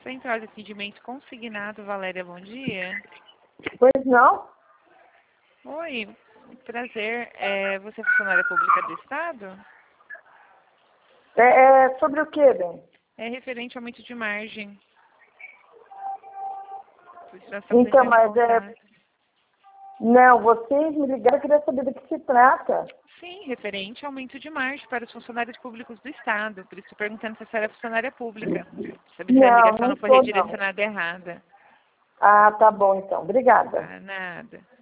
Central de Atendimento Consignado, Valéria, bom dia. Pois não? Oi, prazer. Você é funcionária pública do Estado? Sobre o que, bem? É referente ao aumento de margem. Então, mas Não, vocês me ligaram, eu queria saber do que se trata. Sim, referente ao aumento de margem para os funcionários públicos do Estado. Por isso estou perguntando se a senhora é funcionária pública. Saber se a ligação não foi redirecionada errada. Ah, tá bom então. Obrigada. Ah, nada.